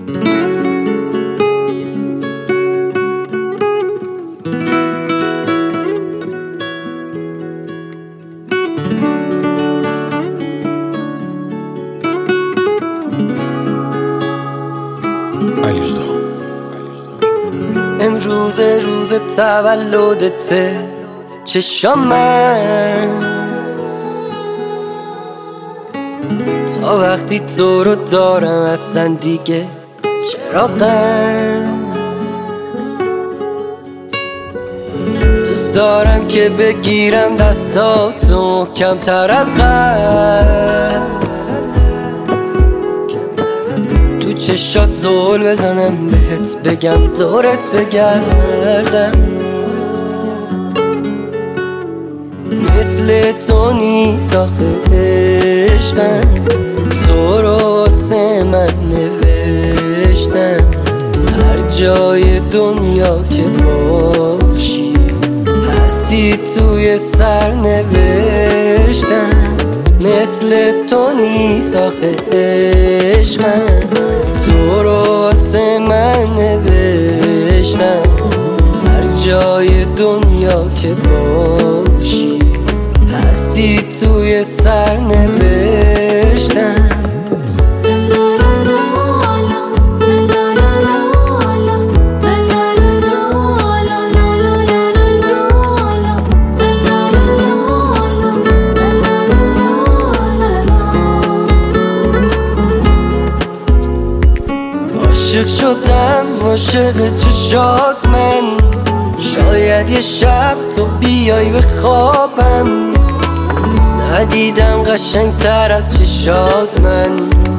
امروز روز تولدته، چشام من تا وقتی تو رو دارم اصلا دیگه چراغم. دوست دارم که بگیرم دستاتو کمتر از قبل، تو چشات زول بزنم بهت بگم دورت بگردم. مثل تو نیست آخه عشقم، تو رو واسه من نوشتم. هر جای دنیا که باشی هستی توی سر نوشتم. مثل تو نیست آخه عشقم، تو رو واسه من نوشتم. هر جای دنیا که باشی هستی توی سر نوشتم. عاشق شدم عاشق چشات من، شاید یه شب تو بیای به خوابم. ندیدم قشنگتر از چشات من،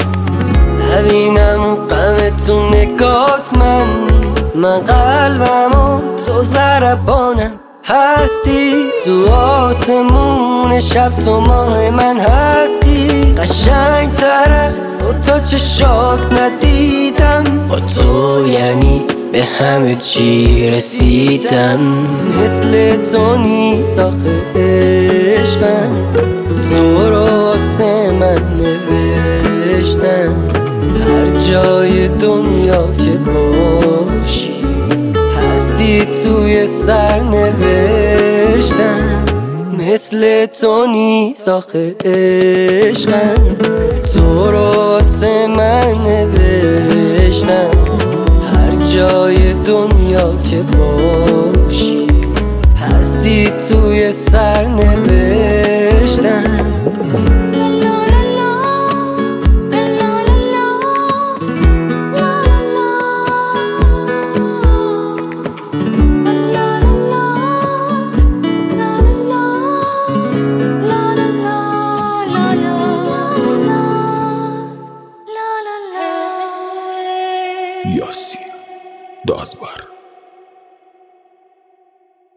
نبینم اون غم تو نگات من قلبم و تو ضربانم. هستی تو آسمون شب، تو ماه من هستی. قشنگتر از تا چشات ندیدم، با تو یعنی به همه چی رسیدم. مثل تو نیست آخه عشقم، تو رو واسه من نوشتم. هر جای دنیا که باشی هستی توی سر نوشتم. مثل تو نیست آخه عشقم، تو رو واسه من نوشتم. هر جای دنیا که باشی هستی توی سر نوشتم. یاسین دادور.